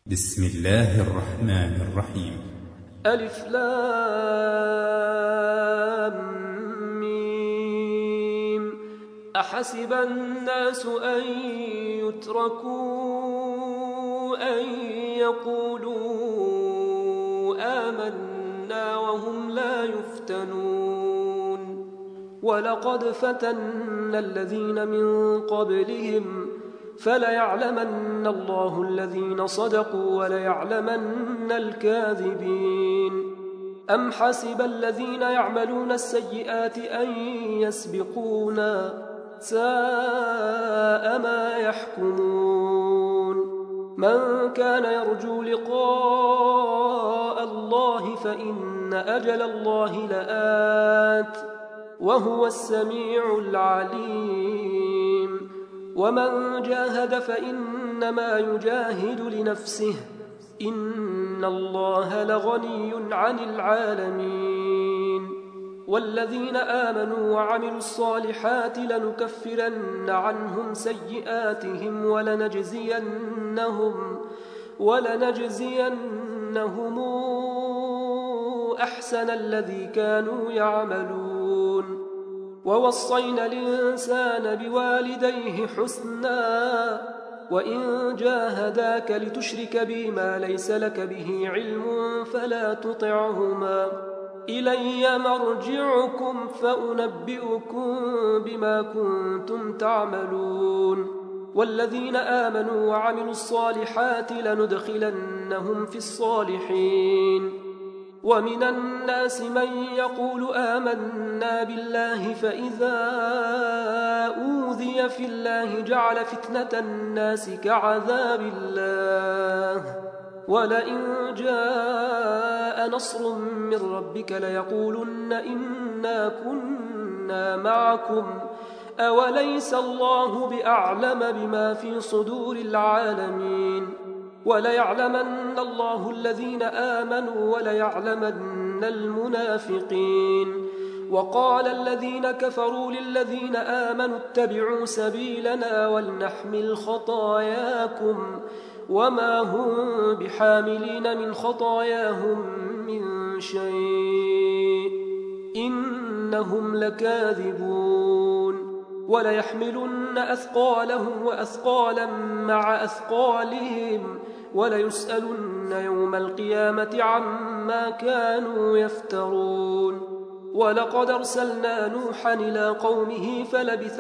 بسم الله الرحمن الرحيم. ألف لام ميم. أحسب الناس أن يتركوا أن يقولوا آمنا وهم لا يفتنون ولقد فتنا الذين من قبلهم فليعلمن الله الذين صدقوا وليعلمن الكاذبين. أم حسب الذين يعملون السيئات أن يسبقونا ساء ما يحكمون. من كان يرجو لقاء الله فإن أجل الله لآت وهو السميع العليم. ومن جاهد فإنما يجاهد لنفسه إن الله لغني عن العالمين. والذين آمنوا وعملوا الصالحات لنكفرن عنهم سيئاتهم ولنجزينهم أحسن الذي كانوا يعملون. ووصينا الإنسان بوالديه حسنا وإن جاهداك لتشرك بي ما ليس لك به علم فلا تطعهما إلي مرجعكم فأنبئكم بما كنتم تعملون. والذين آمنوا وعملوا الصالحات لندخلنهم في الصالحين. ومن الناس من يقول آمنا بالله فإذا أوذي في الله جعل فتنة الناس كعذاب الله ولئن جاء نصر من ربك ليقولن إنا كنا معكم أوليس الله بأعلم بما في صدور العالمين. وليعلمن الله الذين آمنوا وليعلمن المنافقين. وقال الذين كفروا للذين آمنوا اتبعوا سبيلنا ولنحمل خطاياكم وما هم بحاملين من خطاياهم من شيء إنهم لكاذبون. وليحملن أثقالهم وأثقالا مع أثقالهم وليسألن يوم القيامة عما كانوا يفترون. ولقد أرسلنا نوحا إلى قومه فلبث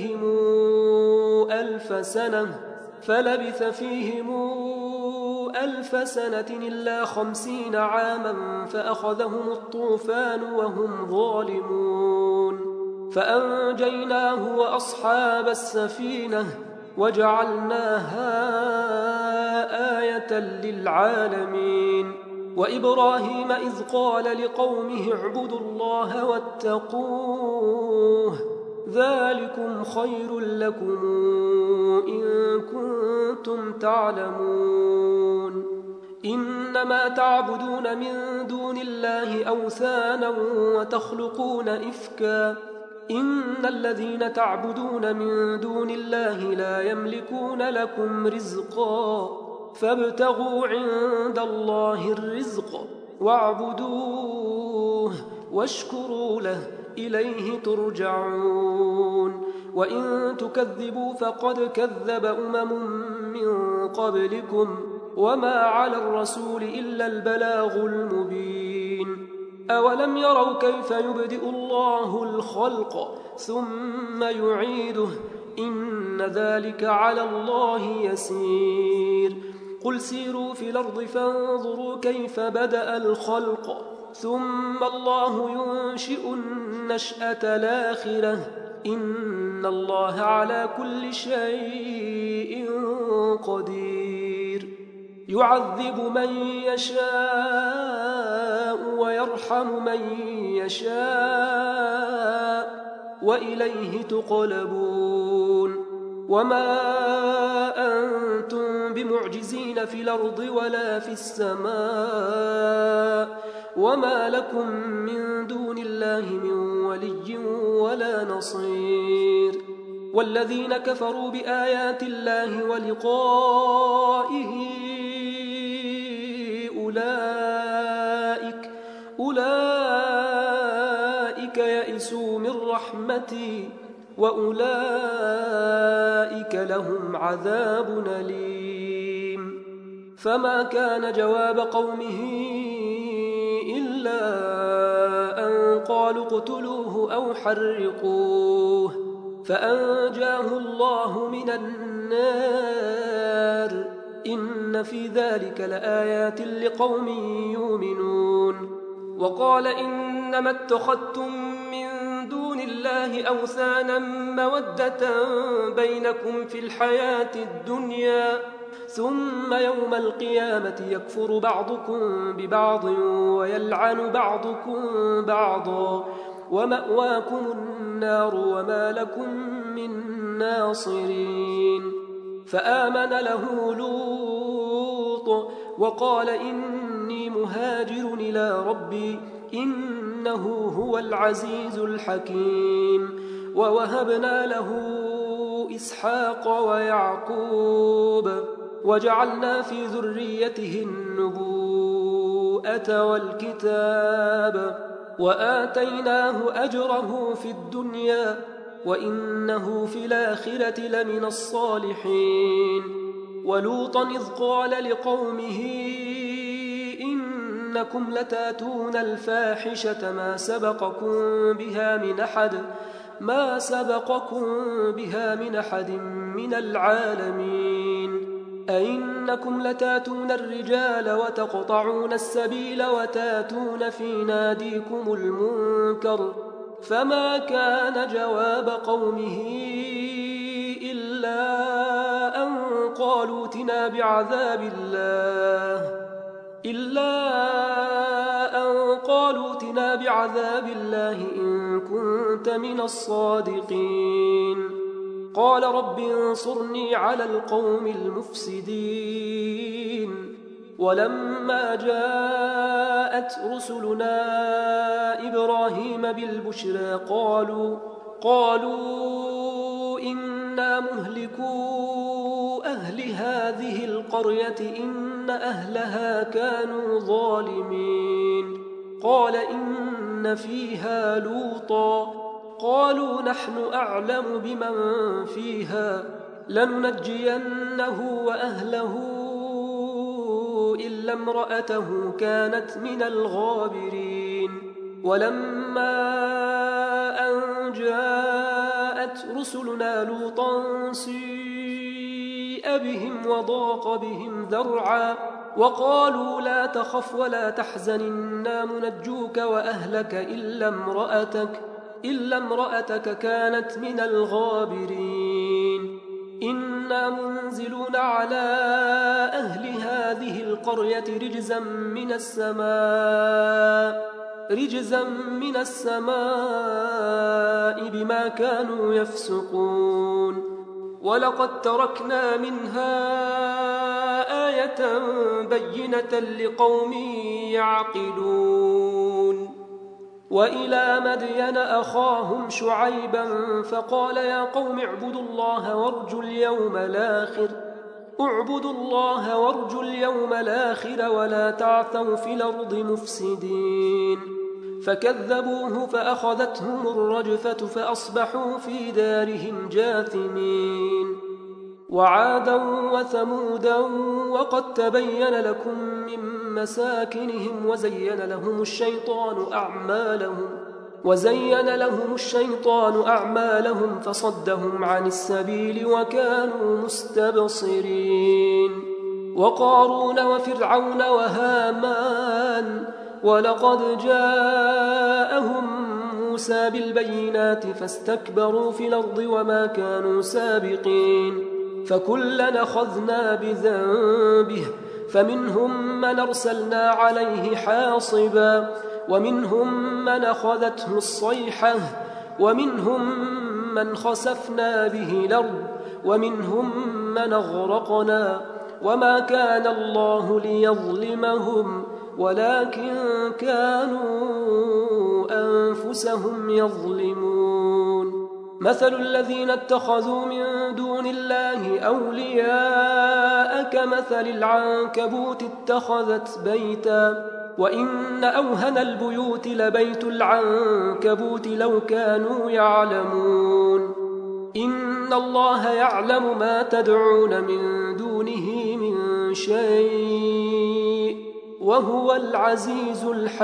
فيهم 1000 سنة إلا 50 عاما فأخذهم الطوفان وهم ظالمون فأنجيناه وأصحاب السفينة وجعلناها آية للعالمين. وإبراهيم إذ قال لقومه اعبدوا الله واتقوه ذلكم خير لكم إن كنتم تعلمون. إنما تعبدون من دون الله أوثانا وتخلقون إفكا إن الذين تعبدون من دون الله لا يملكون لكم رزقا فابتغوا عند الله الرزق واعبدوه واشكروا له إليه ترجعون. وإن تكذبوا فقد كذب من قبلكم وما على الرسول إلا البلاغ المبين. أولم يروا كيف يبدئ الله الخلق ثم يعيده إن ذلك على الله يسير. قل سيروا في الأرض فانظروا كيف بدأ الخلق ثم الله ينشئ النشأة الآخرة إن الله على كل شيء قدير. يعذب من يشاء ويرحم من يشاء وإليه تقلبون. وما أنتم بمعجزين في الأرض ولا في السماء وما لكم من دون الله من ولي ولا نصير. والذين كفروا بآيات الله ولقائه أولئك يئسوا من رحمتي وأولئك لهم عذاب أليم. فما كان جواب قومه إلا أن قالوا اقتلوه أو حرقوه فأنجاه الله من النار إن في ذلك لآيات لقوم يؤمنون. وقال إنما اتخذتم من دون الله أوثانا مودة بينكم في الحياة الدنيا ثم يوم القيامة يكفر بعضكم ببعض ويلعن بعضكم بعضا ومأواكم النار وما لكم من ناصرين. فآمن له لوط وقال إني مهاجر إلى ربي إنه هو العزيز الحكيم. ووهبنا له إسحاق ويعقوب وجعلنا في ذريته النبوءة والكتاب وآتيناه أجره في الدنيا وإنه في الآخرة لمن الصالحين. ولوطا إذ قال لقومه إنكم لتاتون الفاحشة ما سبقكم بها من أحد من العالمين. أئنكم لتاتون الرجال وتقطعون السبيل وتاتون في ناديكم المنكر. فما كان جواب قومه إلا أن قالوا ائتنا بعذاب الله إن كنت من الصادقين. قال رب انصرني على القوم المفسدين. ولما جاءت رسلنا إبراهيم بالبشرى قالوا إنا مهلكو أهل هذه القرية إن أهلها كانوا ظالمين. قال إن فيها لوطا قالوا نحن أعلم بمن فيها لننجينه وأهله إلا امرأته كانت من الغابرين. ولما أن جاءت رسلنا لوطا سيء بهم وضاق بهم ذرعا وقالوا لا تخف ولا تحزن إنا منجوك وأهلك إلا امرأتك كانت من الغابرين. إنا منزلون على أهل هذه القرية رجزا من السماء بما كانوا يفسقون. ولقد تركنا منها آية بينة لقوم يعقلون. وإلى مدين أخاهم شعيبا فقال يا قوم اعبدوا الله وارجوا اليوم الآخر ولا تعثوا في الأرض مفسدين. فكذبوه فأخذتهم الرجفة فأصبحوا في دارهم جاثمين. وعادا وثمودا وقد تبين لكم من مساكنهم وزين لهم الشيطان أعمالهم فصدهم عن السبيل وكانوا مستبصرين. وقارون وفرعون وهامان ولقد جاءهم موسى بالبينات فاستكبروا في الأرض وما كانوا سابقين. فكلا أخذنا بذنبه فمنهم من أرسلنا عليه حاصبا ومنهم من أخذته الصيحة ومنهم من خسفنا به الأرض ومنهم من أغرقنا وما كان الله ليظلمهم ولكن كانوا أنفسهم يظلمون. مثل الذين اتخذوا من دون الله أولياء كمثل العنكبوت اتخذت بيتا وإن أوهن البيوت لبيت العنكبوت لو كانوا يعلمون إن الله يعلم ما تدعون من دونه من شيء وهو العزيز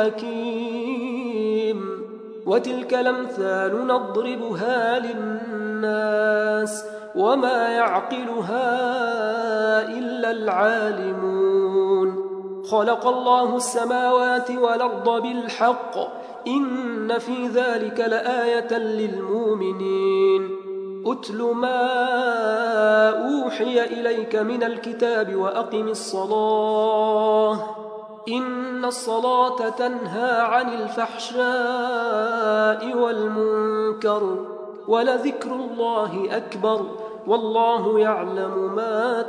الحكيم وتلك الأمثال نضربها للناس وما يعقلها إلا العالمون خلق الله السماوات والأرض بالحق إن في ذلك لآية للمؤمنين أتل ما أوحي إليك من الكتاب وأقم الصلاة إن الصلاة تنهى عن الفحشاء والمنكر ولذكر الله أكبر والله يعلم ما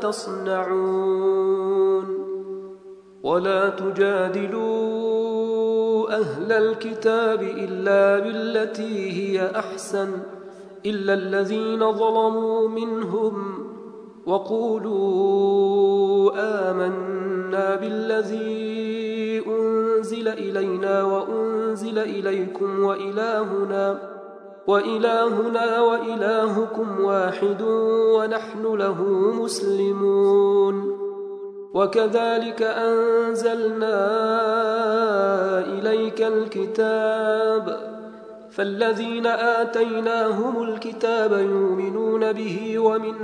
تصنعون ولا تجادلوا أهل الكتاب إلا بالتي هي أحسن إلا الذين ظلموا منهم وقولوا آمنا بالذي أنزل إلينا وأنزل إليكم وإلهنا وإلهكم واحد ونحن له مسلمون وكذلك أنزلنا إليك الكتاب فالذين آتيناهم الكتاب يؤمنون به ومن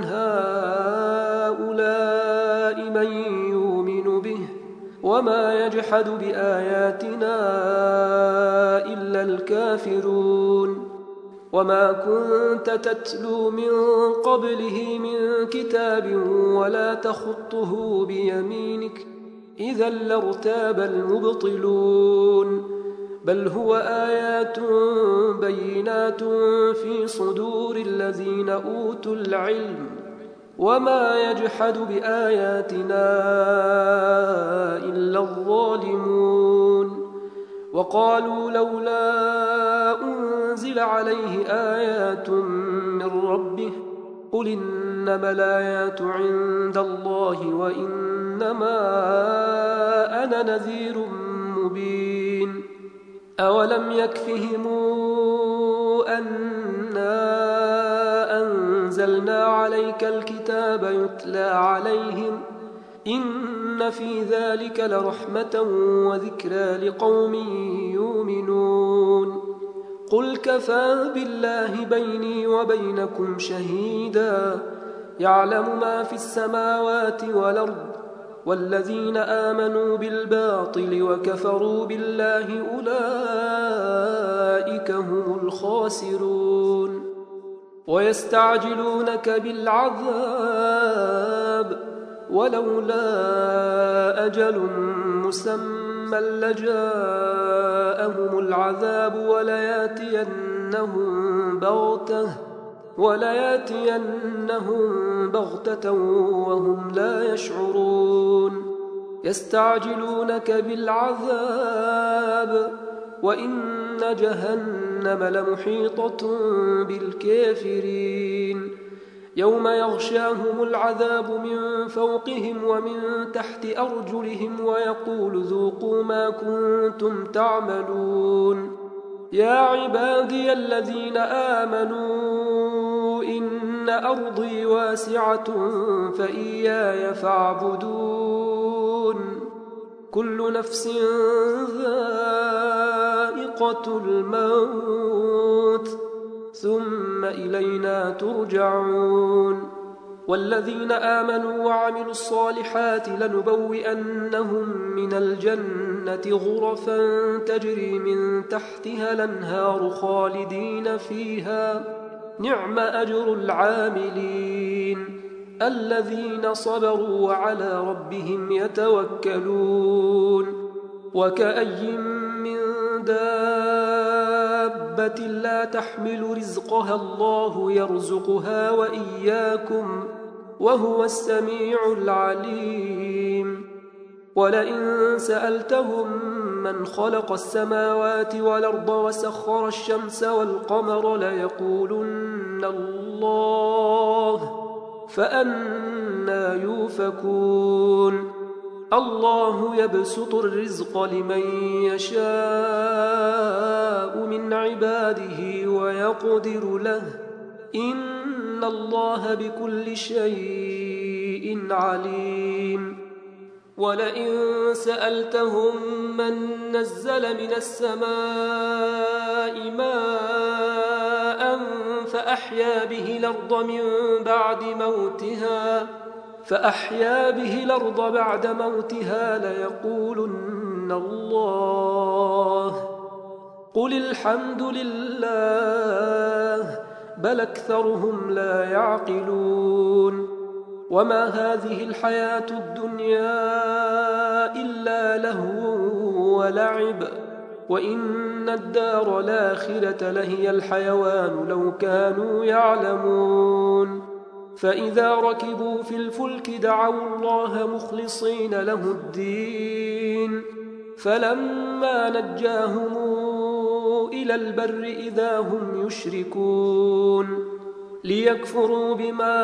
هؤلاء من يؤمن به وما يجحد بآياتنا إلا الكافرون وما كنت تتلو من قبله من كتاب ولا تخطه بيمينك إذا لارتاب المبطلون بل هو آيات بينات في صدور الذين أوتوا العلم وما يجحد بآياتنا إلا الظالمون وقالوا لولا أنزل عليه آيات من ربه قل إنما الآيات عند الله وإنما أنا نذير مبين أولم يكفهم أنا أنزلنا عليك الكتاب يتلى عليهم إن في ذلك لرحمة وذكرى لقوم يؤمنون قل كفى بالله بيني وبينكم شهيدا يعلم ما في السماوات والأرض والذين آمنوا بالباطل وكفروا بالله أولئك هم الخاسرون ويستعجلونك بالعذاب ولولا أجل مسمى لجاءهم العذاب ولياتينهم بغتة وهم لا يشعرون يستعجلونك بالعذاب وإن جهنم لمحيطة بالكافرين يوم يغشاهم العذاب من فوقهم ومن تحت أرجلهم ويقول ذوقوا ما كنتم تعملون يا عبادي الذين آمنوا إن أرضي واسعة فإياي فاعبدون كل نفس ذائقة الموت ثم إلينا ترجعون والذين آمنوا وعملوا الصالحات لنبوئنهم من الجنة غرفا تجري من تحتها الأنهار خالدين فيها نعم أجر العاملين الذين صبروا وعلى ربهم يتوكلون وكأي من دابة لا تحمل رزقها الله يرزقها وإياكم وهو السميع العليم ولئن سألتهم من خلق السماوات والأرض وسخر الشمس والقمر ليقولن الله فأنى يؤفكون الله يبسط الرزق لمن يشاء من عباده ويقدر له إن الله بكل شيء عليم ولئن سألتهم من نزل من السماء ماء فأحيا به الأرض بعد موتها ليقولن الله قل الحمد لله بل أكثرهم لا يعقلون وما هذه الحياة الدنيا إلا لهو ولعب وإن الدار الآخرة لهي الحيوان لو كانوا يعلمون فإذا ركبوا في الفلك دعوا الله مخلصين له الدين فلما نجاهم إلى البر إذا هم يشركون ليكفروا بما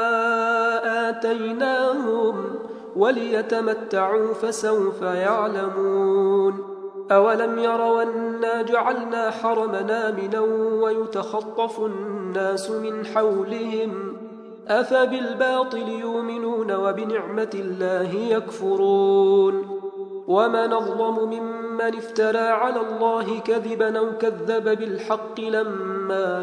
آتيناهم وليتمتعوا فسوف يعلمون أولم يروا أنا جعلنا حرمنا آمنا ويتخطف الناس من حولهم أفبالباطل يؤمنون وبنعمة الله يكفرون ومن أظلم ممن افترى على الله كذبا أو كذب بالحق لما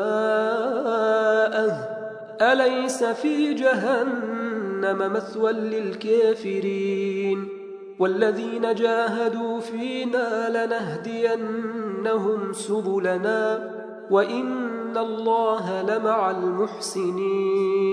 جاءه أليس في جهنم مثوى للكافرين والذين جاهدوا فينا لنهدينهم سبلنا وإن الله لمع المحسنين